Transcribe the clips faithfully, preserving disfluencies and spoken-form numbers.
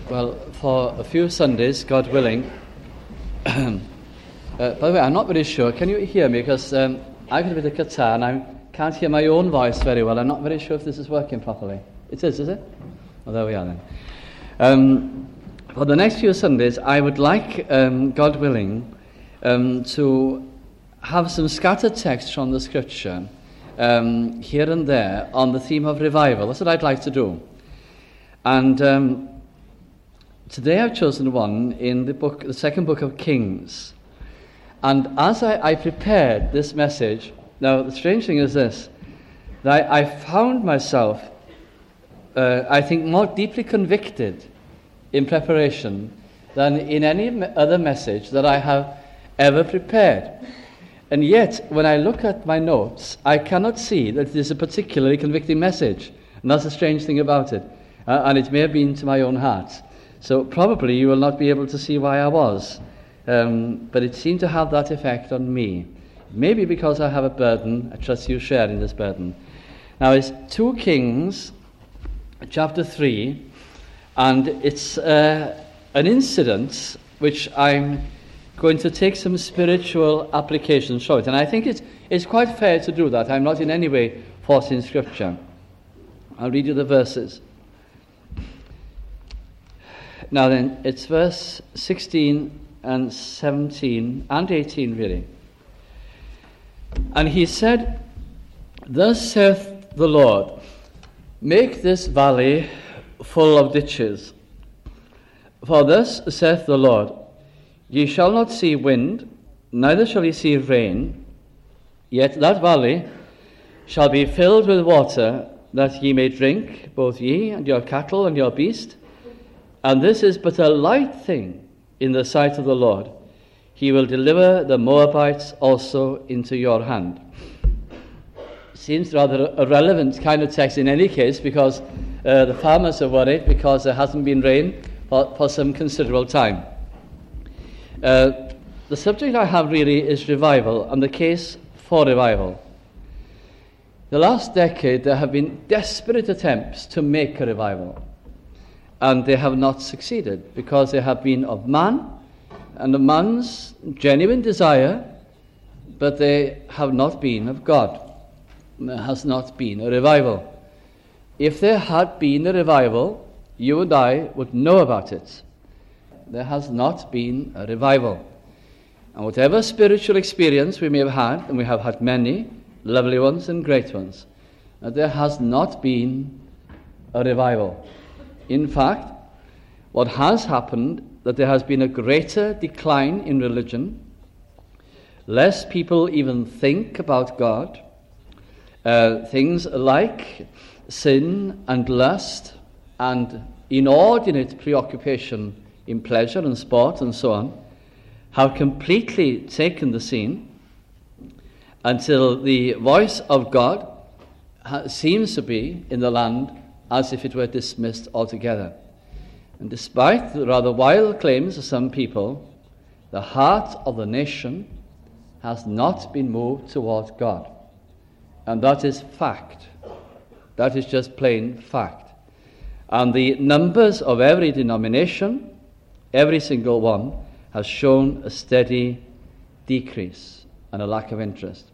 Well, for a few Sundays, God willing. uh, by the way, I'm not very sure. Can you hear me? Because um, I've got a bit of catarrh and I can't hear my own voice very well. I'm not very sure if this is working properly. It is, is it? Well, there we are then. Um, for the next few Sundays, I would like, um, God willing, um, to have some scattered texts from the Scripture um, here and there on the theme of revival. That's what I'd like to do. And um, today I've chosen one in the book, the second book of Kings. And as I, I prepared this message, now the strange thing is this, that I, I found myself, uh, I think, more deeply convicted in preparation than in any me- other message that I have ever prepared. And yet, when I look at my notes, I cannot see that it is a particularly convicting message. And that's the strange thing about it. Uh, and it may have been to my own heart. So probably you will not be able to see why I was. Um, but it seemed to have that effect on me. Maybe because I have a burden. I trust you share in this burden. Now it's two Kings, chapter three. And it's uh, an incident which I'm going to take some spiritual applications from it. And I think it's, it's quite fair to do that. I'm not in any way forcing Scripture. I'll read you the verses. Now then, it's verse sixteen and seventeen and eighteen really. And he said, "Thus saith the Lord, make this valley full of ditches. For thus saith the Lord, ye shall not see wind, neither shall ye see rain, yet that valley shall be filled with water, that ye may drink, both ye and your cattle and your beast. And this is but a light thing in the sight of the Lord. He will deliver the Moabites also into your hand." Seems rather a relevant kind of text in any case, because uh, the farmers are worried because there hasn't been rain for, for some considerable time. Uh, the subject I have really is revival, and the case for revival. The last decade there have been desperate attempts to make a revival. And they have not succeeded because they have been of man and of man's genuine desire, but they have not been of God. There has not been a revival. If there had been a revival, you and I would know about it. There has not been a revival. And whatever spiritual experience we may have had, and we have had many, lovely ones and great ones, there has not been a revival. In fact, what has happened, that there has been a greater decline in religion, less people even think about God, uh, things like sin and lust and inordinate preoccupation in pleasure and sport and so on, have completely taken the scene, until the voice of God ha- seems to be in the land as if it were dismissed altogether. And despite the rather wild claims of some people, the heart of the nation has not been moved towards God. And that is fact. That is just plain fact. And the numbers of every denomination, every single one, has shown a steady decrease and a lack of interest.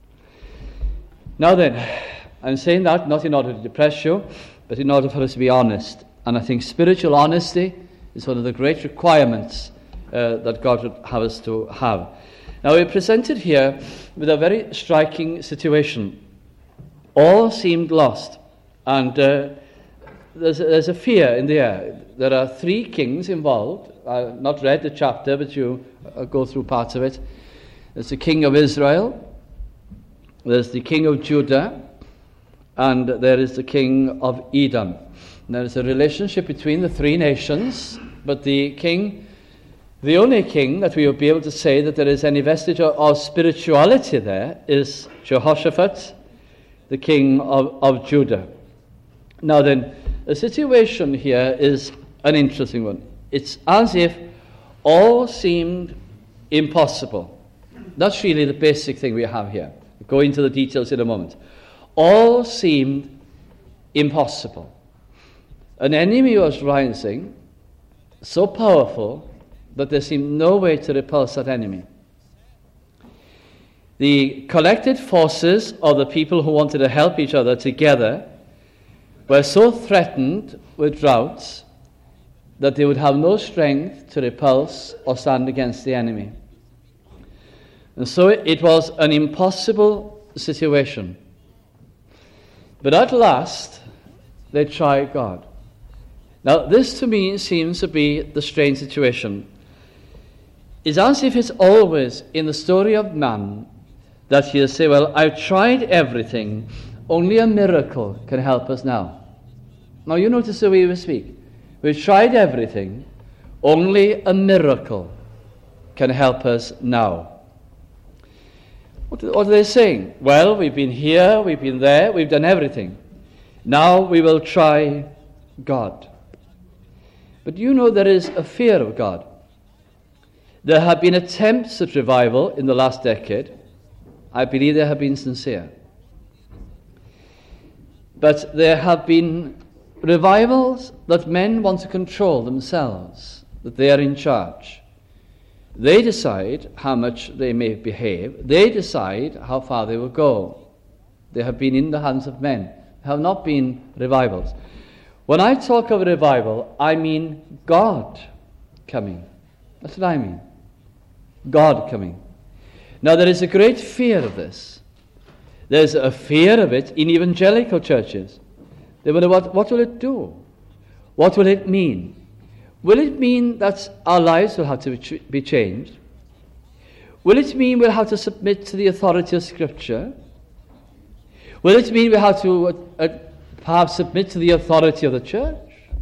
Now then, I'm saying that not in order to depress you, but in order for us to be honest. And I think spiritual honesty is one of the great requirements uh, that God would have us to have. Now we're presented here with a very striking situation. All seemed lost, and uh, there's, there's a fear in the air. There are three kings involved. I've not read the chapter, but you uh, go through parts of it. There's the king of Israel, there's the king of Judah, and there is the king of Edom. And there is a relationship between the three nations, but the king, the only king that we will be able to say that there is any vestige of, of spirituality there is Jehoshaphat, the king of, of Judah. Now then, the situation here is an interesting one. It's as if all seemed impossible. That's really the basic thing we have here. We'll go into the details in a moment. All seemed impossible. An enemy was rising, so powerful that there seemed no way to repulse that enemy. The collected forces of the people who wanted to help each other together were so threatened with droughts that they would have no strength to repulse or stand against the enemy. And so it was an impossible situation. But at last, they tried God. Now, this to me seems to be the strange situation. It's as if it's always in the story of man that he'll say, well, I've tried everything, only a miracle can help us now. Now, you notice the way we speak. We've tried everything, only a miracle can help us now. What, what are they saying? Well, we've been here, we've been there, we've done everything. Now we will try God. But you know there is a fear of God. There have been attempts at revival in the last decade. I believe they have been sincere. But there have been revivals that men want to control themselves, that they are in charge. They decide how much they may behave. They decide how far they will go. They have been in the hands of men. They have not been revivals. When I talk of revival, I mean God coming. That's what I mean. God coming. Now, there is a great fear of this. There's a fear of it in evangelical churches. They wonder, what, what will it do? What will it mean? Will it mean that our lives will have to be changed? Will it mean we'll have to submit to the authority of Scripture? Will it mean we'll have to uh, uh, perhaps submit to the authority of the church?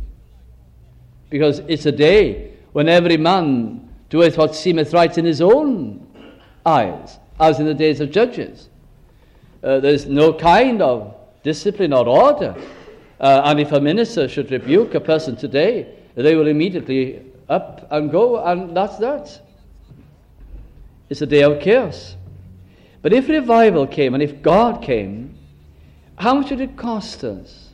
Because it's a day when every man doeth what seemeth right in his own eyes, as in the days of Judges. Uh, there's no kind of discipline or order. Uh, and if a minister should rebuke a person today, they will immediately up and go, and that's that. It's a day of chaos. But if revival came, and if God came, how much would it cost us?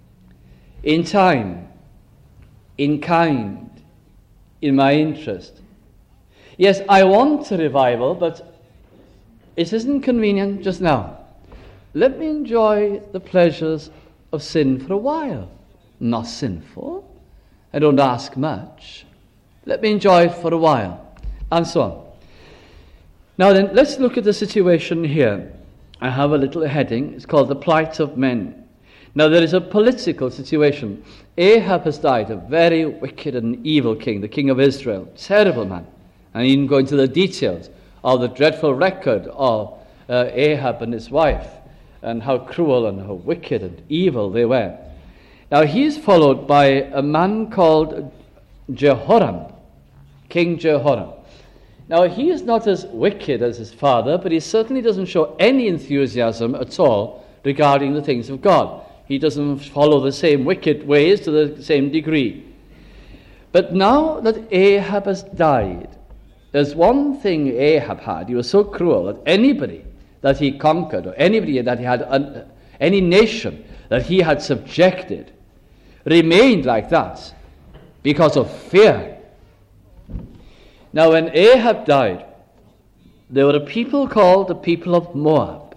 In time, in kind, in my interest. Yes, I want a revival, but it isn't convenient just now. Let me enjoy the pleasures of sin for a while. Not sinful. I don't ask much. Let me enjoy it for a while. And so on. Now then, let's look at the situation here. I have a little heading. It's called the plight of men. Now there is a political situation. Ahab has died, a very wicked and evil king, the king of Israel. Terrible man. And even go into the details of the dreadful record of uh, Ahab and his wife, and how cruel and how wicked and evil they were. Now he is followed by a man called Jehoram, King Jehoram. Now he is not as wicked as his father, but he certainly doesn't show any enthusiasm at all regarding the things of God. He doesn't follow the same wicked ways to the same degree. But now that Ahab has died, there's one thing Ahab had. He was so cruel that anybody that he conquered, or anybody that he had, uh, any nation that he had subjected, remained like that because of fear. Now when Ahab died, there were a people called the people of Moab.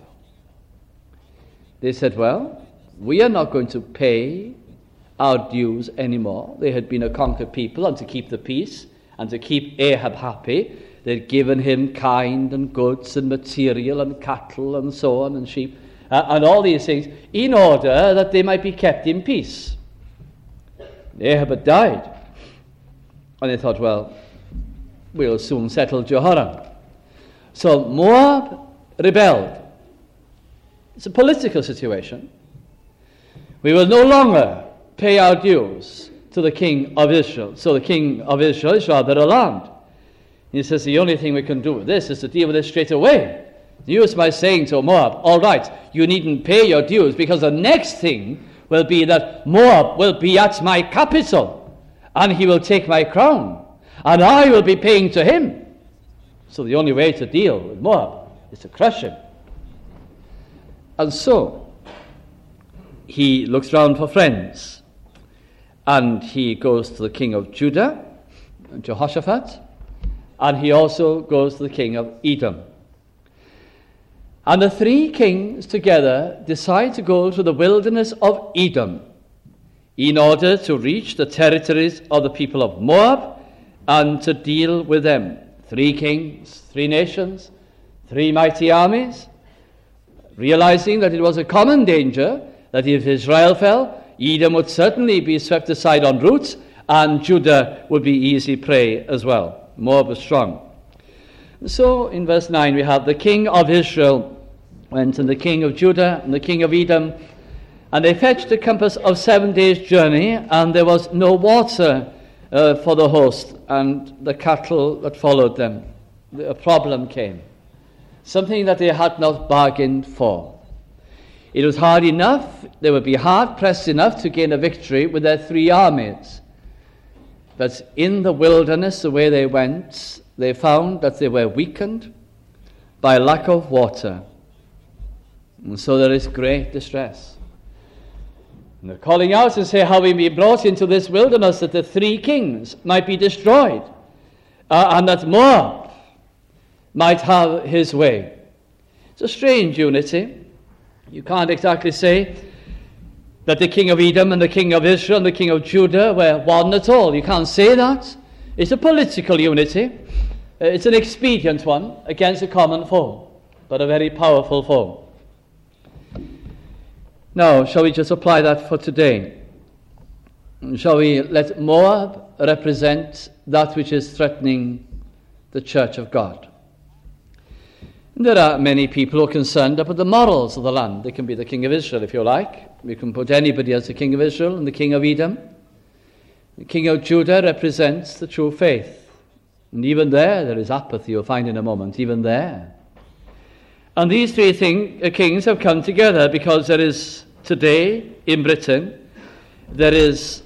They said, well, we are not going to pay our dues anymore. They had been a conquered people, and to keep the peace and to keep Ahab happy, they'd given him kind and goods and material and cattle and so on and sheep uh, and all these things in order that they might be kept in peace. Ahab had died, and they thought, well, we'll soon settle Jehoram. So Moab rebelled. It's a political situation. We will no longer pay our dues to the king of Israel. So the king of Israel is rather alarmed. He says, the only thing we can do with this is to deal with it straight away. Use by saying to Moab, all right, you needn't pay your dues, because the next thing will be that Moab will be at my capital, and he will take my crown, and I will be paying to him. So the only way to deal with Moab is to crush him. And so he looks round for friends, and he goes to the king of Judah, Jehoshaphat, and he also goes to the king of Edom. And the three kings together decide to go to the wilderness of Edom in order to reach the territories of the people of Moab and to deal with them. Three kings, three nations, three mighty armies, realizing that it was a common danger that if Israel fell, Edom would certainly be swept aside en route, and Judah would be easy prey as well. Moab was strong. So in verse nine we have the king of Israel went and the king of Judah and the king of Edom, and they fetched a compass of seven days' journey, and there was no water uh, for the host and the cattle that followed them. A problem came, something that they had not bargained for. It was hard enough, they would be hard-pressed enough to gain a victory with their three armies. But in the wilderness, the way they went, they found that they were weakened by lack of water. And so there is great distress. And they're calling out and say how we be brought into this wilderness that the three kings might be destroyed, uh, and that Moab might have his way. It's a strange unity. You can't exactly say that the king of Edom and the king of Israel and the king of Judah were one at all. You can't say that. It's a political unity. It's an expedient one against a common foe, but a very powerful foe. Now, shall we just apply that for today? Shall we let Moab represent that which is threatening the church of God? There are many people who are concerned about the morals of the land. They can be the king of Israel, if you like. We can put anybody as the king of Israel and the king of Edom. The king of Judah represents the true faith. And even there, there is apathy, you'll find in a moment, even there. And these three thing, uh, kings have come together because there is, today, in Britain, there is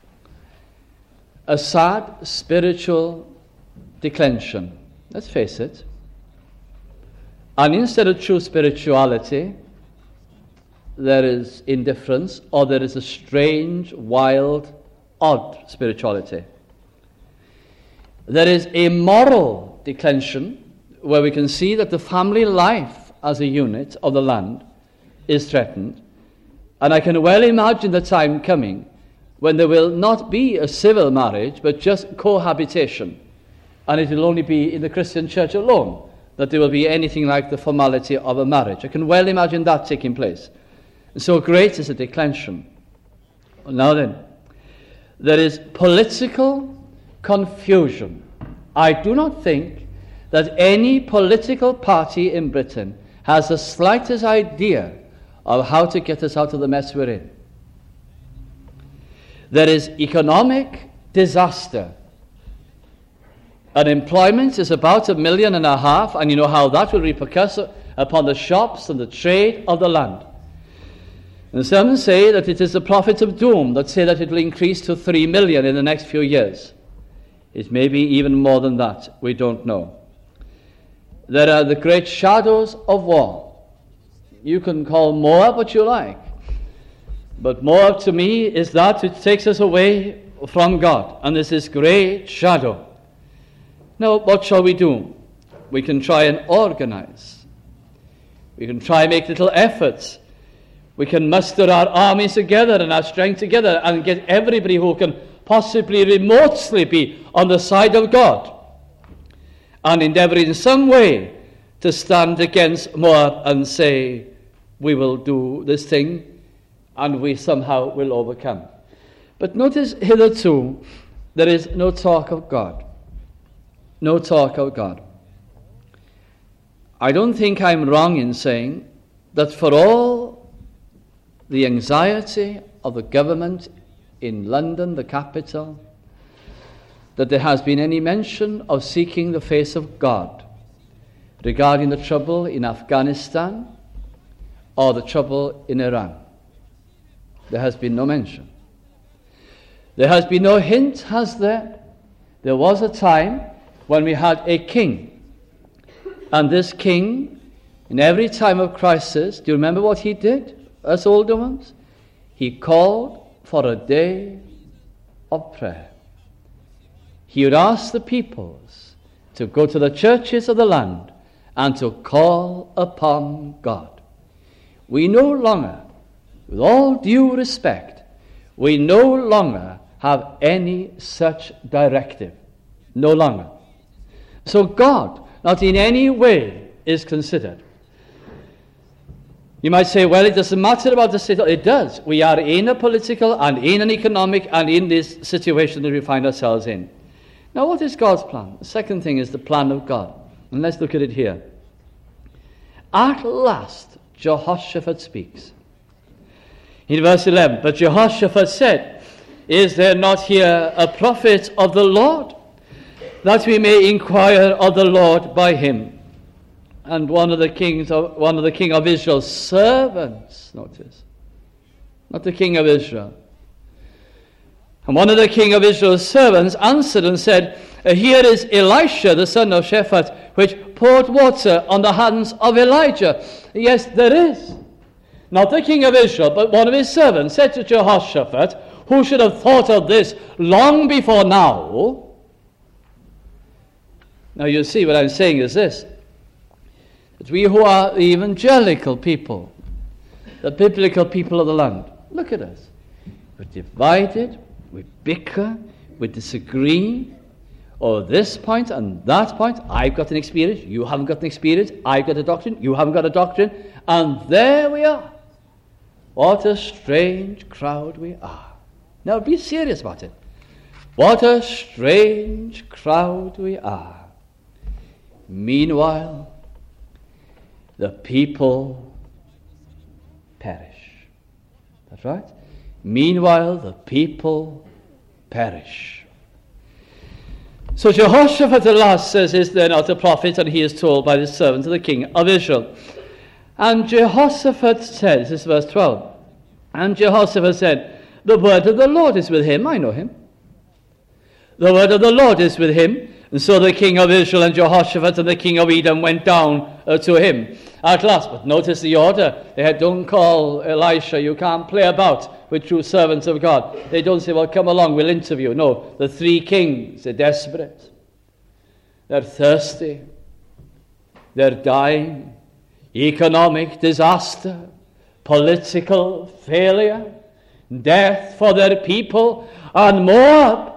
a sad spiritual declension. Let's face it. And instead of true spirituality, there is indifference, or there is a strange, wild, odd spirituality. There is a moral declension where we can see that the family life as a unit of the land is threatened. And I can well imagine the time coming when there will not be a civil marriage, but just cohabitation. And it will only be in the Christian church alone that there will be anything like the formality of a marriage. I can well imagine that taking place. And so great is the declension. Now then, there is political confusion. I do not think that any political party in Britain has the slightest idea of how to get us out of the mess we're in. There is economic disaster. Unemployment is about a million and a half, and you know how that will repercuss upon the shops and the trade of the land. And some say that it is the prophets of doom that say that it will increase to three million in the next few years. It may be even more than that. We don't know. There are the great shadows of war. You can call Moab what you like, but Moab to me is that which takes us away from God, and this is great shadow. Now, what shall we do? We can try and organize. We can try and make little efforts. We can muster our armies together and our strength together and get everybody who can possibly remotely be on the side of God and endeavor in some way to stand against Moab and say, we will do this thing and we somehow will overcome. But notice hitherto, there is no talk of God. No talk of God. I don't think I'm wrong in saying that for all the anxiety of the government in London, the capital, that there has been any mention of seeking the face of God regarding the trouble in Afghanistan or the trouble in Iran. There has been no mention. There has been no hint, has there? There was a time when we had a king, and this king, in every time of crisis, do you remember what he did, us older ones? He called for a day of prayer. he would ask the peoples to go to the churches of the land and to call upon God. We no longer, with all due respect, we no longer have any such directive. No longer. So God, not in any way, is considered. You might say, well, it doesn't matter about the situation. It does. We are in a political and in an economic and in this situation that we find ourselves in. Now, what is God's plan? The second thing is the plan of God. And let's look at it here. At last, Jehoshaphat speaks. In verse eleven, but Jehoshaphat said, is there not here a prophet of the Lord, that we may inquire of the Lord by him? And one of the kings of one of the king of Israel's servants, notice, not the king of Israel. And one of the king of Israel's servants answered and said, here is Elisha, the son of Shaphat, which poured water on the hands of Elijah. Yes, there is. Not the king of Israel, but one of his servants said to Jehoshaphat, who should have thought of this long before now? Now you see what I'm saying is this, that we who are the evangelical people, the biblical people of the land, look at us. We're divided, we bicker, we disagree, or this point and that point. I've got an experience, you haven't got an experience. I've got a doctrine, you haven't got a doctrine. And there we are. What a strange crowd we are. Now be serious about it. What a strange crowd we are. Meanwhile, the people perish. That's right. Meanwhile, the people perish. So Jehoshaphat at last says, is there not a prophet? And he is told by the servant of the king of Israel. And Jehoshaphat said, this is verse twelve, and Jehoshaphat said, the word of the Lord is with him. I know him. The word of the Lord is with him. And so the king of Israel and Jehoshaphat and the king of Edom went down uh, to him at last. But notice the order. They had, don't call Elisha. You can't play about with true servants of God. They don't say, well, come along, we'll interview. No, the three kings, they're desperate. They're thirsty. They're dying. Economic disaster. Political failure. Death for their people. And Moab.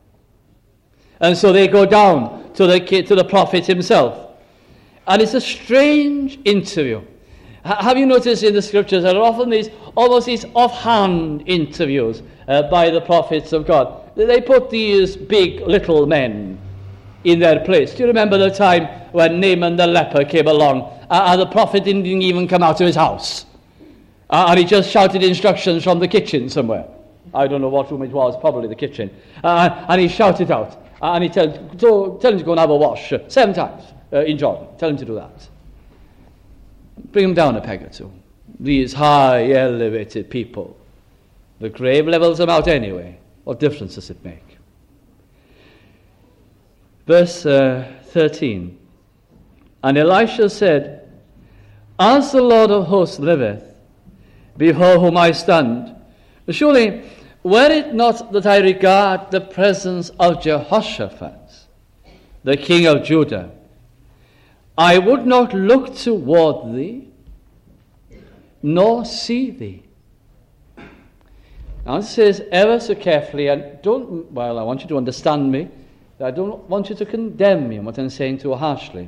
And so they go down to the to the prophet himself. And it's a strange interview. H- have you noticed in the scriptures there are often these, almost these offhand interviews uh, by the prophets of God. They put these big little men in their place. Do you remember the time when Naaman the leper came along uh, and the prophet didn't even come out of his house? Uh, and he just shouted instructions from the kitchen somewhere. I don't know what room it was, probably the kitchen. Uh, and he shouted out. And he tells, so, tell him to go and have a wash uh, seven times uh, in Jordan. Tell him to do that. Bring him down a peg or two. These high, elevated people. The grave levels them out anyway. What difference does it make? Verse uh, thirteen. And Elisha said, as the Lord of hosts liveth, before whom I stand, surely, were it not that I regard the presence of Jehoshaphat, the king of Judah, I would not look toward thee, nor see thee. Now it says ever so carefully, and don't, well, I want you to understand me, I don't want you to condemn me on what I'm saying too harshly.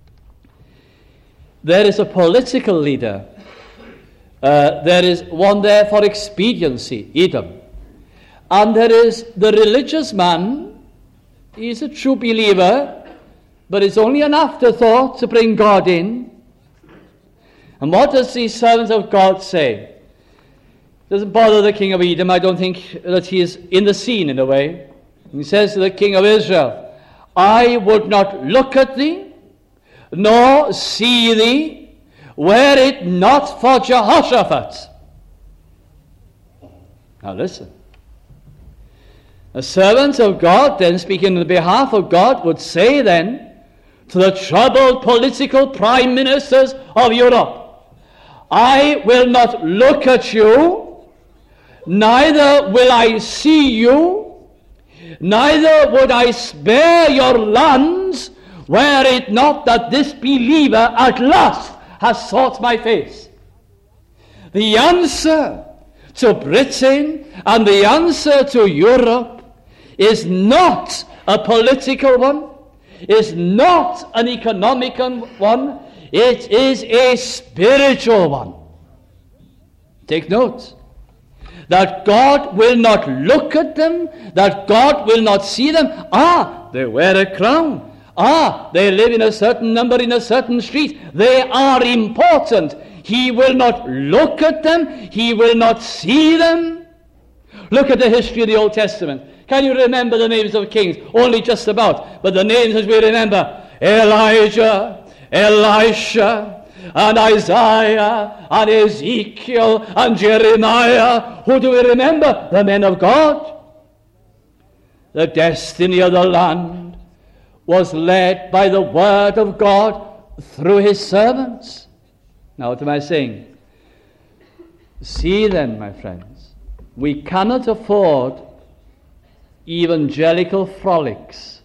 There is a political leader, uh, there is one there for expediency, Edom. And there is the religious man. He's a true believer, but it's only an afterthought to bring God in. And what does the servant of God say? Doesn't bother the king of Edom. I don't think that he is in the scene in a way. He says to the king of Israel, I would not look at thee, nor see thee, were it not for Jehoshaphat. Now listen. A servant of God, then speaking on the behalf of God, would say then to the troubled political prime ministers of Europe, I will not look at you, neither will I see you, neither would I spare your lands, were it not that this believer at last has sought my face. The answer to Britain and the answer to Europe is not a political one, is not an economic one, it is a spiritual one. Take note that God will not look at them, that God will not see them. Ah, they wear a crown. Ah, they live in a certain number in a certain street. They are important. He will not look at them. He will not see them. Look at the history of the Old Testament. Can you remember the names of kings? Only just about. But the names as we remember: Elijah, Elisha, and Isaiah, and Ezekiel, and Jeremiah. Who do we remember? The men of God. The destiny of the land was led by the word of God through his servants. Now, what am I saying? See then, my friends, we cannot afford evangelical frolics.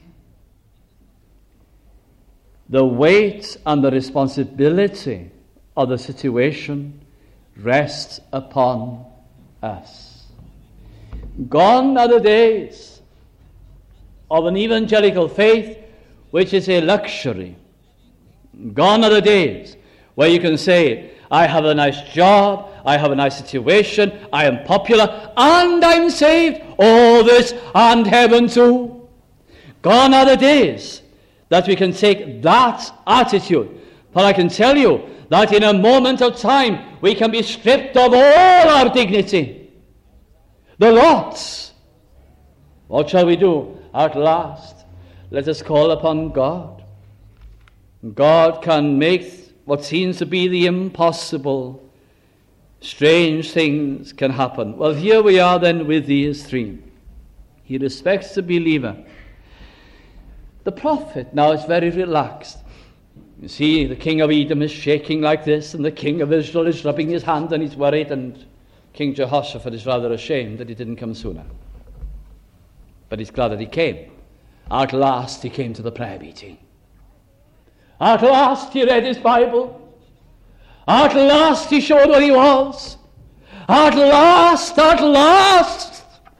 The weight and the responsibility of the situation rests upon us. Gone are the days of an evangelical faith which is a luxury. Gone are the days where you can say, I have a nice job, I have a nice situation, I am popular, and I'm saved. All this and heaven too. Gone are the days that we can take that attitude. But I can tell you that in a moment of time we can be stripped of all our dignity. The lots. What shall we do? At last, let us call upon God. God can make what seems to be the impossible. Strange things can happen. Well, here we are then with these three. He respects the believer. The prophet now is very relaxed. You see, the king of Edom is shaking like this, and the king of Israel is rubbing his hand, and he's worried, and King Jehoshaphat is rather ashamed that he didn't come sooner. But he's glad that he came. At last he came to the prayer meeting. At last he read his Bible. At last he showed what he was. At last, at last.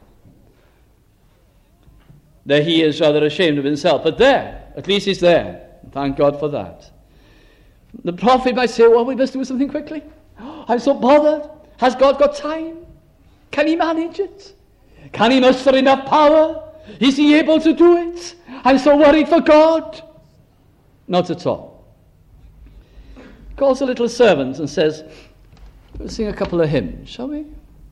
There he is rather ashamed of himself. But there, at least he's there. Thank God for that. The prophet might say, well, we must do something quickly. I'm so bothered. Has God got time? Can he manage it? Can he muster enough power? Is he able to do it? I'm so worried for God. Not at all. He calls the little servants and says, we'll sing a couple of hymns, shall we?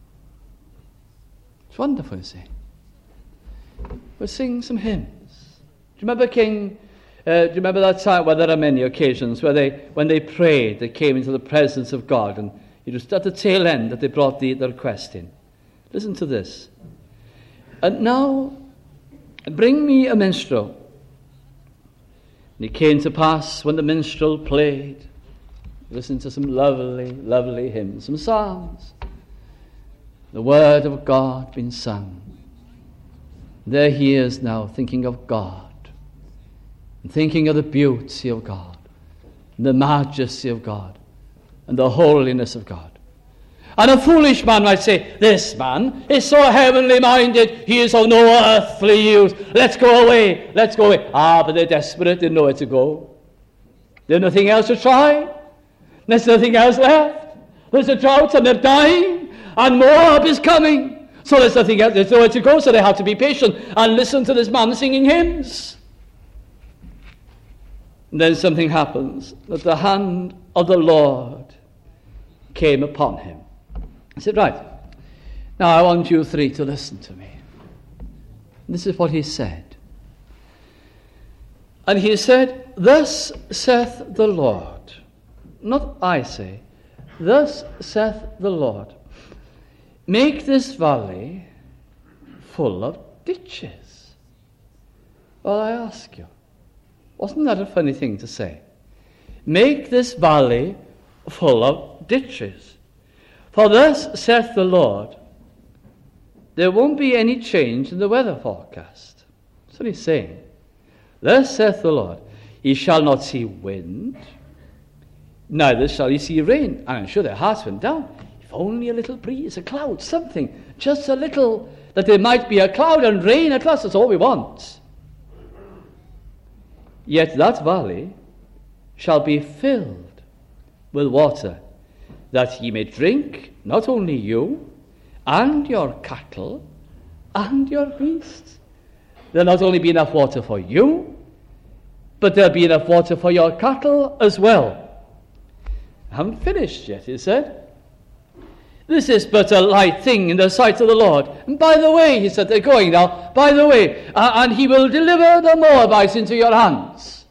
It's wonderful, you see. We'll sing some hymns. Do you remember King, uh, do you remember that time where there are many occasions where they, when they prayed, they came into the presence of God, and it was at the tail end that they brought the, the request in. Listen to this. And now, bring me a minstrel. And it came to pass when the minstrel played, listen to some lovely, lovely hymns, some psalms. The word of God being sung. There he is now thinking of God, and thinking of the beauty of God, and the majesty of God, and the holiness of God. And a foolish man might say, this man is so heavenly minded, he is of no earthly use. Let's go away, let's go away. Ah, but they're desperate, they know where to go. There's nothing else to try. There's nothing else left. There's a drought and they're dying, and Moab is coming. So there's nothing else, there's nowhere to go, so they have to be patient and listen to this man singing hymns. And then something happens, that the hand of the Lord came upon him. I said, right, now I want you three to listen to me. This is what he said. And he said, thus saith the Lord, not I say, thus saith the Lord, make this valley full of ditches. Well, I ask you, wasn't that a funny thing to say? Make this valley full of ditches. For thus saith the Lord, there won't be any change in the weather forecast. That's what he's saying. Thus saith the Lord, ye shall not see wind, neither shall ye see rain. And I'm sure their hearts went down. If only a little breeze, a cloud, something, just a little, that there might be a cloud and rain at last. That's all we want. Yet that valley shall be filled with water, that ye may drink, not only you, and your cattle, and your beasts. There'll not only be enough water for you, but there'll be enough water for your cattle as well. I haven't finished yet, he said. This is but a light thing in the sight of the Lord. And by the way, he said, they're going now, by the way, uh, and he will deliver the Moabites into your hands.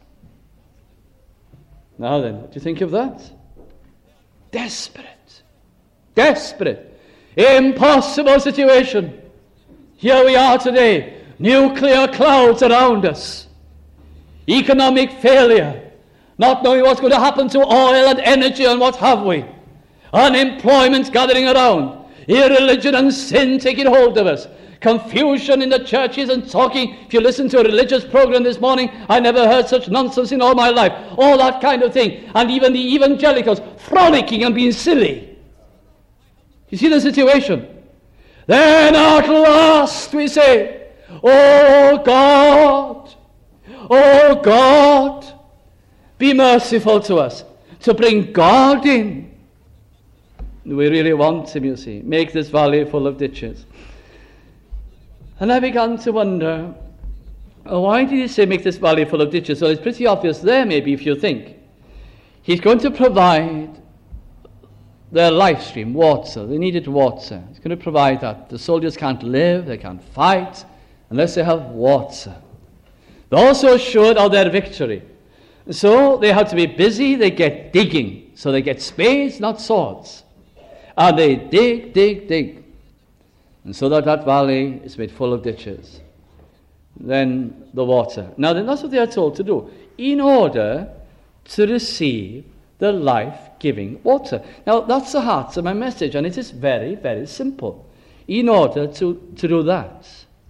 Now then, what do you think of that? Desperate. Desperate. Impossible situation. Here we are today. Nuclear clouds around us. Economic failure. Not knowing what's going to happen to oil and energy and what have we. Unemployment gathering around. Irreligion and sin taking hold of us. Confusion in the churches and talking. If you listen to a religious program this morning, I never heard such nonsense in all my life. All that kind of thing. And even the evangelicals frolicking and being silly. You see the situation? Then at last we say, oh God, oh God, be merciful to us, to bring God in. We really want him, you see. Make this valley full of ditches. And I began to wonder, oh, why did he say make this valley full of ditches? Well, it's pretty obvious there, maybe, if you think. He's going to provide their life stream, water. They needed water. He's going to provide that. The soldiers can't live, they can't fight, unless they have water. They're also assured of their victory. So they have to be busy, they get digging. So they get spades, not swords. And they dig, dig, dig. And so that that valley is made full of ditches. Then the water. Now then, that's what they are told to do. In order to receive the life-giving water. Now that's the heart of my message, and it is very, very simple. In order to, to do that.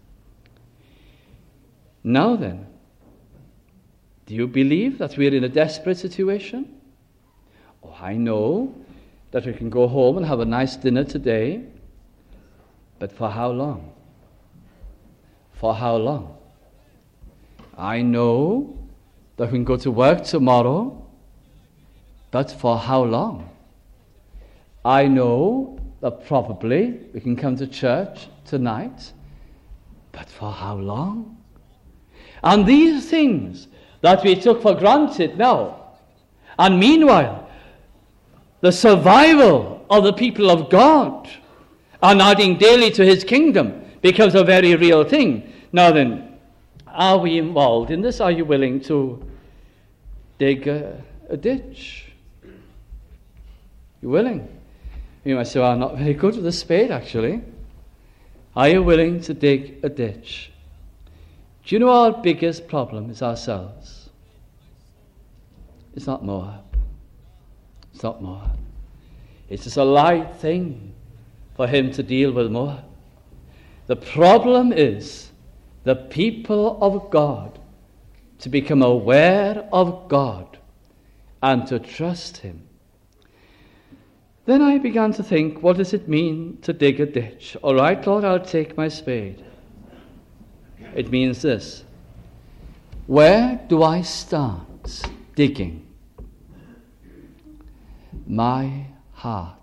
Now then, do you believe that we're in a desperate situation? Oh, I know that we can go home and have a nice dinner today, but for how long? For how long? I know that we can go to work tomorrow, but for how long? I know that probably we can come to church tonight, but for how long? And these things that we took for granted now, and meanwhile, the survival of the people of God and adding daily to his kingdom becomes a very real thing. Now then, are we involved in this? Are you willing to dig a, a ditch? You willing? You might say, well, I'm not very good with a spade, actually. Are you willing to dig a ditch? Do you know our biggest problem is ourselves? It's not Moab. It's not Moab. It's just a light thing for him to deal with Moab. The problem is the people of God to become aware of God and to trust him. Then I began to think, what does it mean to dig a ditch? All right, Lord, I'll take my spade. It means this. Where do I start digging? My heart.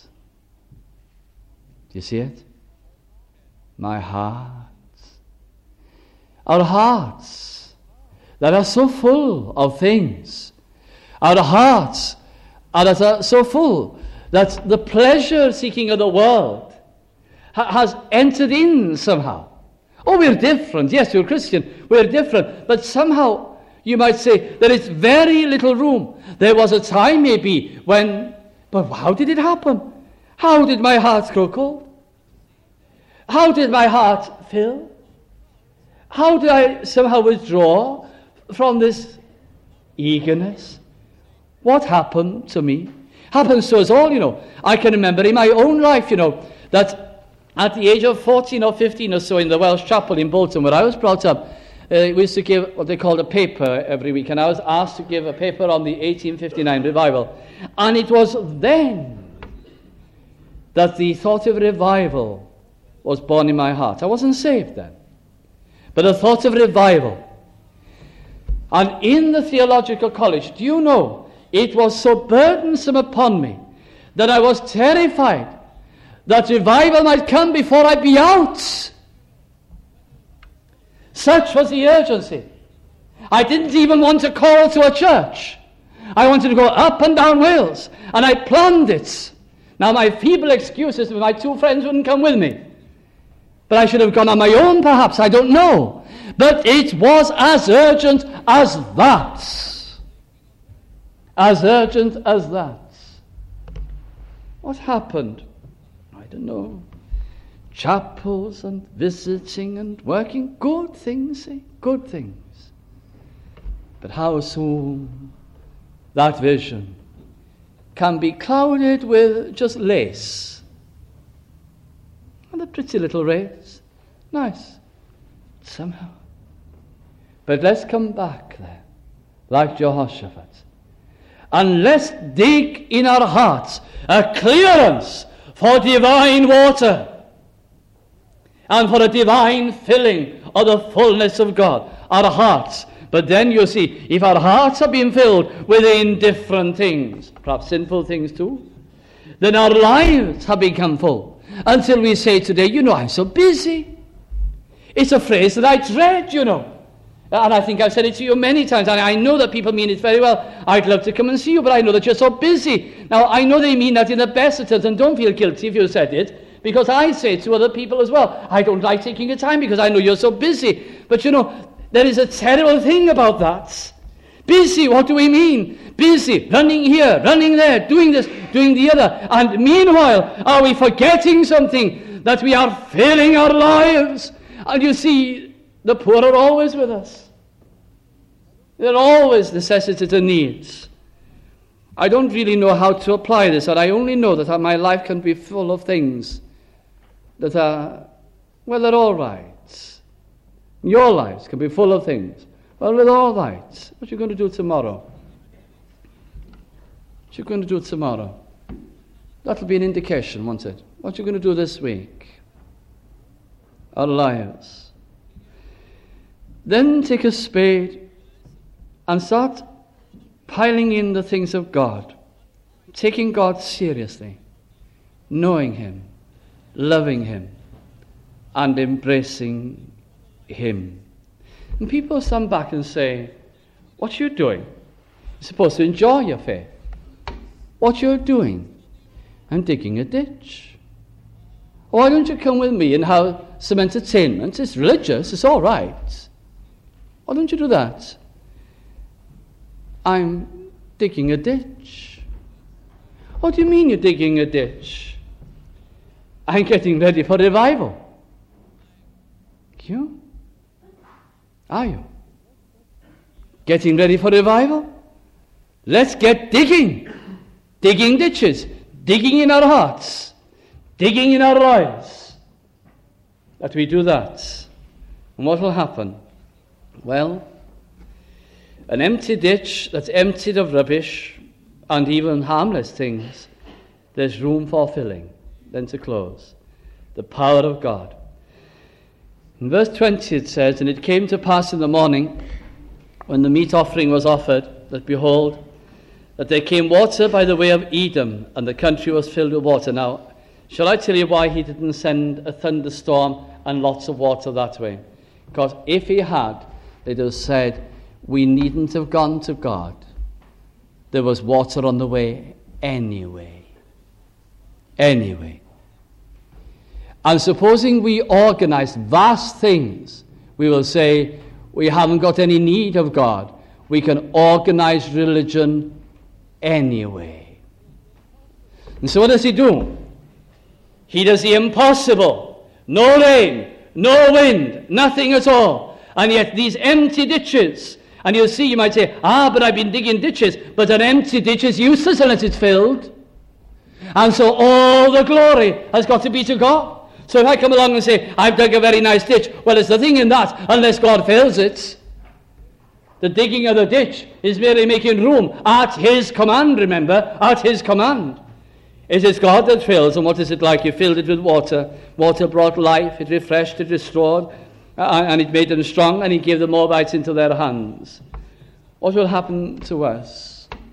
Do you see it? My heart. Our hearts that are so full of things. Our hearts are that are so full that the pleasure-seeking of the world ha- has entered in somehow. Oh, we're different. Yes, you're Christian. We're different. But somehow, you might say, there is very little room. There was a time, maybe, when... But how did it happen? How did my heart grow cold? How did my heart fill? How did I somehow withdraw from this eagerness? What happened to me? Happens to us all, you know. I can remember in my own life, you know, that At the age of fourteen or fifteen or so in the Welsh Chapel in Bolton, where I was brought up, uh, we used to give what they called a paper every week, and I was asked to give a paper on the eighteen fifty-nine revival. And it was then that the thought of revival was born in my heart. I wasn't saved then, but a thought of revival. And in the theological college, do you know, it was so burdensome upon me that I was terrified that revival might come before I be out. Such was the urgency. I didn't even want to call to a church. I wanted to go up and down Wales, and I planned it. Now my feeble excuse is that my two friends wouldn't come with me. But I should have gone on my own, perhaps, I don't know. But it was as urgent as that. As urgent as that. What happened? I don't know. Chapels and visiting and working, good things, eh? Good things. But how soon that vision can be clouded with just lace. And a pretty little race. Nice. Somehow. But let's come back there, like Jehoshaphat. And let's dig in our hearts a clearance for divine water and for a divine filling of the fullness of God. Our hearts. But then you see, if our hearts have been filled with indifferent things, perhaps sinful things too, then our lives have become full. Until we say today, you know, I'm so busy. It's a phrase that I dread, you know. And I think I've said it to you many times, and I know that people mean it very well. I'd love to come and see you, but I know that you're so busy. Now, I know they mean that in the best of terms, and don't feel guilty if you said it, because I say it to other people as well. I don't like taking your time because I know you're so busy. But you know, there is a terrible thing about that. Busy, what do we mean? Busy, running here, running there, doing this, doing the other. And meanwhile, are we forgetting something? That we are filling our lives. And you see, the poor are always with us. They're always necessities and needs. I don't really know how to apply this, and I only know that my life can be full of things that are, well, they're all right. Your lives can be full of things. Well, they're all right. What are you going to do tomorrow? What are you going to do tomorrow? That'll be an indication, won't it? What are you going to do this week? Our lives. Then take a spade and start piling in the things of God, taking God seriously, knowing Him, loving Him, and embracing Him. And people stand back and say, what are you doing? You're supposed to enjoy your faith. What you're doing? I'm digging a ditch. Why don't you come with me and have some entertainment? It's religious, it's all right. Why don't you do that? I'm digging a ditch. What do you mean you're digging a ditch? I'm getting ready for revival. You? Are you? Getting ready for revival? Let's get digging. Digging ditches. Digging in our hearts. Digging in our lives. That we do that. And what will happen? Well, an empty ditch that's emptied of rubbish and even harmless things, there's room for filling, then to close. The power of God. In verse twenty it says, and it came to pass in the morning, when the meat offering was offered, that behold, that there came water by the way of Edom, and the country was filled with water. Now, shall I tell you why he didn't send a thunderstorm and lots of water that way? Because if he had, they'd have said, we needn't have gone to God. There was water on the way anyway. Anyway. And supposing we organize vast things, we will say, we haven't got any need of God. We can organize religion anyway. And so what does he do? He does the impossible. No rain, no wind, nothing at all. And yet these empty ditches, and you'll see, you might say, ah, but I've been digging ditches, but an empty ditch is useless unless it's filled. And so all the glory has got to be to God. So if I come along and say, I've dug a very nice ditch, well, there's nothing in that unless God fills it. The digging of the ditch is merely making room at his command, remember, at his command. It is God that fills, and what is it like? You filled it with water. Water brought life, it refreshed, it restored, and it made them strong, and he gave the Moabites into their hands. What will happen to us? Do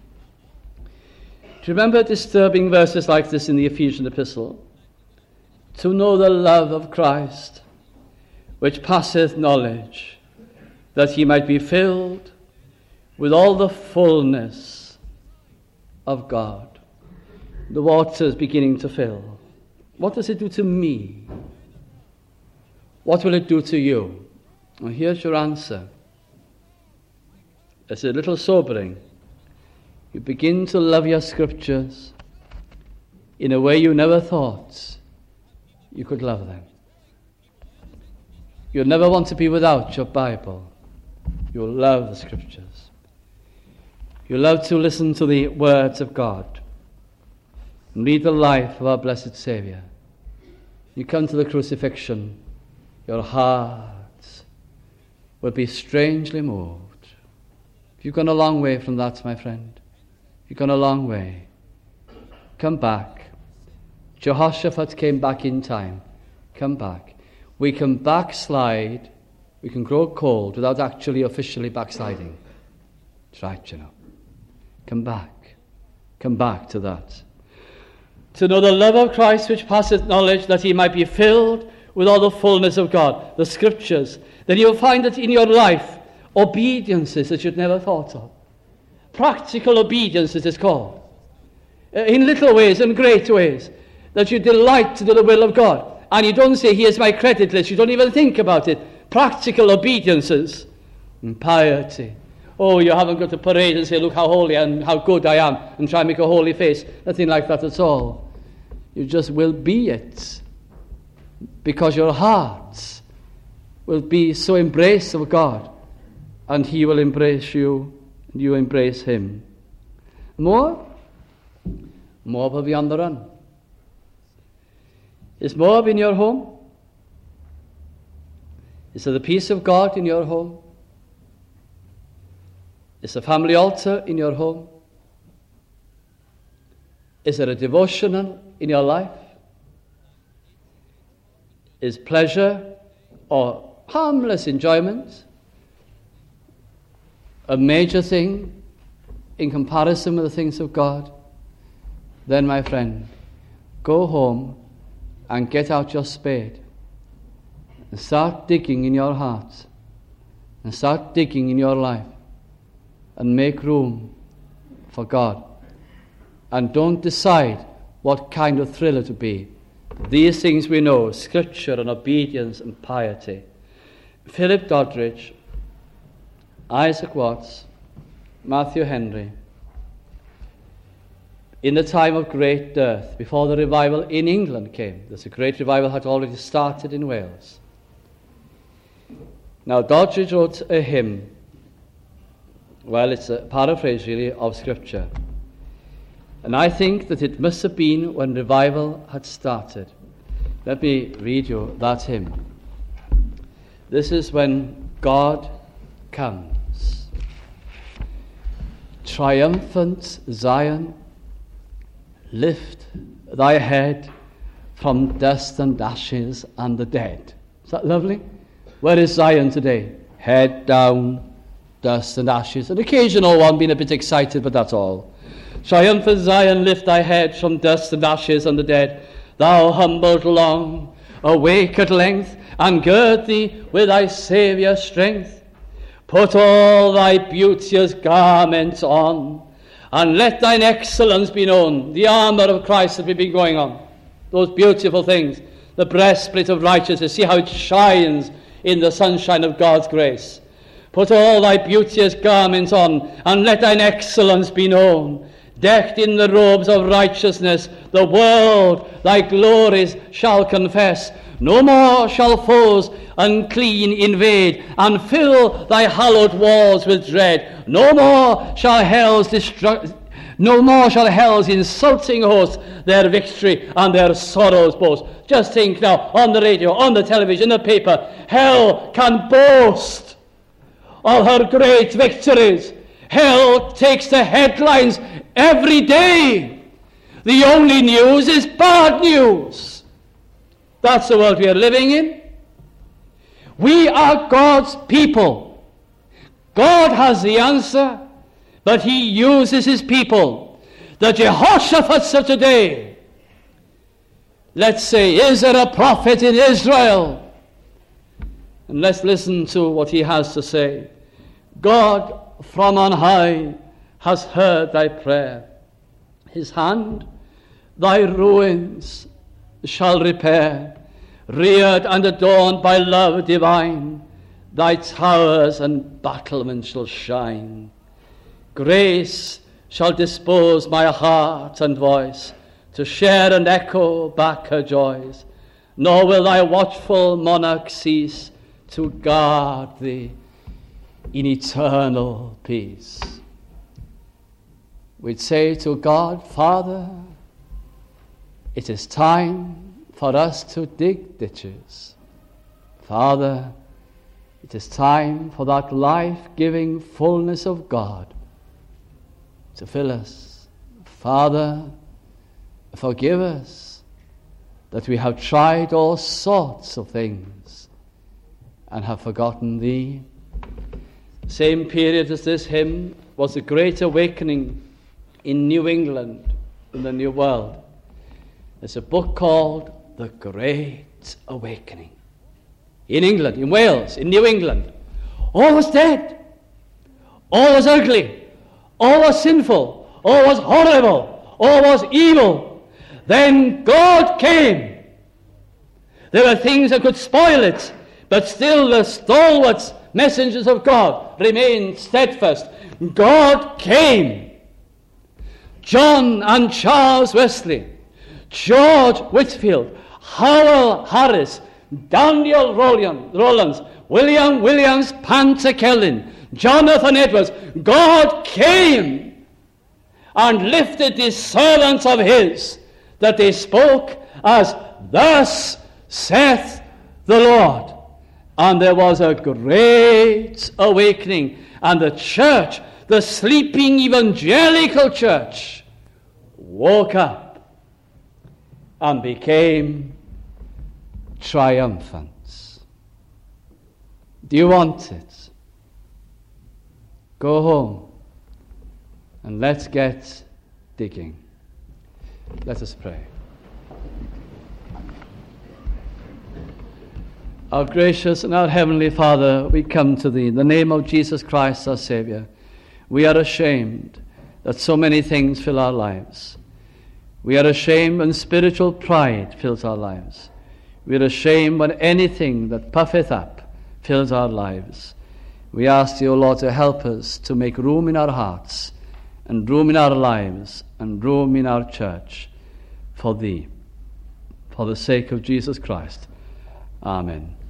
you remember disturbing verses like this in the Ephesian epistle? To know the love of Christ, which passeth knowledge, that he might be filled with all the fullness of God. The water is beginning to fill. What does it do to me? What will it do to you? Well, here's your answer. It's a little sobering. You begin to love your scriptures in a way you never thought you could love them. You'll never want to be without your Bible. You'll love the scriptures. You love to listen to the words of God and read the life of our blessed Saviour. You come to the crucifixion, your heart will be strangely moved. You've gone a long way from that, my friend. You've gone a long way. Come back. Jehoshaphat came back in time. Come back. We can backslide. We can grow cold without actually officially backsliding. That's right, you know. Come back. Come back to that. To know the love of Christ which passeth knowledge, that he might be filled with all the fullness of God. The scriptures. Then you'll find that in your life, obediences that you'd never thought of. Practical obedience, it is called. In little ways and great ways. That you delight to do the will of God. And you don't say, here's my credit list. You don't even think about it. Practical obediences and piety. Oh, you haven't got to parade and say, look how holy and how good I am, and try and make a holy face. Nothing like that at all. You just will be it. Because your hearts will be so embraced of God, and he will embrace you, and you embrace him. More? Moab will be on the run. Is Moab in your home? Is there the peace of God in your home? Is the family altar in your home? Is there a devotional in your life? Is pleasure or harmless enjoyment a major thing in comparison with the things of God? Then, my friend, go home and get out your spade and start digging in your heart and start digging in your life and make room for God. And don't decide what kind of thrill it will be. These things we know, scripture and obedience and piety. Philip Doddridge, Isaac Watts, Matthew Henry, in the time of great dearth, before the revival in England came, there's a great revival had already started in Wales. Now, Doddridge wrote a hymn. Well, it's a paraphrase, really, of Scripture. And I think that it must have been when revival had started. Let me read you that hymn. This is when God comes. Triumphant Zion, lift thy head from dust and ashes and the dead. Is that lovely? Where is Zion today? Head down, dust and ashes. An occasional one being a bit excited, but that's all. Triumphant Zion, lift thy head from dust and ashes and the dead. Thou humbled long, awake at length, and gird thee with thy Saviour's strength. Put all thy beauteous garments on, and let thine excellence be known. The armour of Christ that we've been going on. Those beautiful things. The breastplate of righteousness. See how it shines in the sunshine of God's grace. Put all thy beauteous garments on, and let thine excellence be known. Decked in the robes of righteousness, the world thy glories shall confess. No more shall foes unclean invade, and fill thy hallowed walls with dread. No more shall hell's destru- No more shall hell's insulting host their victory and their sorrows boast. Just think now, on the radio, on the television, the paper, hell can boast of her great victories. Hell takes the headlines every day. The only news is bad news. That's the world we are living in. We are God's people. God has the answer, but he uses his people. The Jehoshaphat's of today. Let's say, is there a prophet in Israel? And let's listen to what he has to say. God from on high has heard thy prayer. His hand thy ruins shall repair. Reared and adorned by love divine, thy towers and battlements shall shine. Grace shall dispose my heart and voice to share and echo back her joys, nor will thy watchful monarch cease to guard thee in eternal peace. We'd say to God, Father, it is time for us to dig ditches. Father, it is time for that life-giving fullness of God to fill us. Father, forgive us that we have tried all sorts of things and have forgotten thee. Same period as this hymn was the Great Awakening in New England, in the New World. There's a book called The Great Awakening. In England, in Wales, in New England. All was dead. All was ugly. All was sinful. All was horrible. All was evil. Then God came. There were things that could spoil it, but still the stalwart messengers of God remained steadfast. God came. John and Charles Wesley, George Whitefield, Howell Harris, Daniel Rowlands, William Williams Panter-Kellin, Jonathan Edwards. God came and lifted these servants of his, that they spoke as, thus saith the Lord. And there was a great awakening, and the church, the sleeping evangelical church, woke up and became triumphant. Do you want it? Go home and let's get digging. Let us pray. Our gracious and our heavenly Father, we come to thee in the name of Jesus Christ, our Savior. We are ashamed that so many things fill our lives. We are ashamed when spiritual pride fills our lives. We are ashamed when anything that puffeth up fills our lives. We ask thee, O Lord, to help us to make room in our hearts and room in our lives and room in our church for thee, for the sake of Jesus Christ. Amen.